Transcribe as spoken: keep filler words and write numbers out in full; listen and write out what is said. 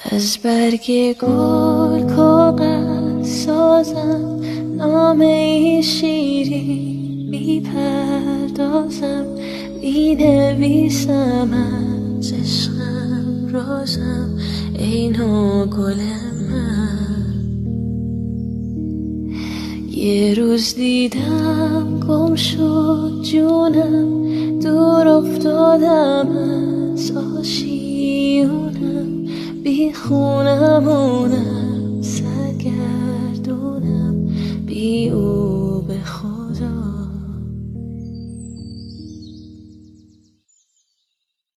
از برگ گل کاغذ سازم نامه شیرین بی پردازم می نویسم از عشقم رازم ای نوگل من. یه روز دیدم گم شد جونم دور افتادم از آشیونم بی خونمونم سرگردونم بی او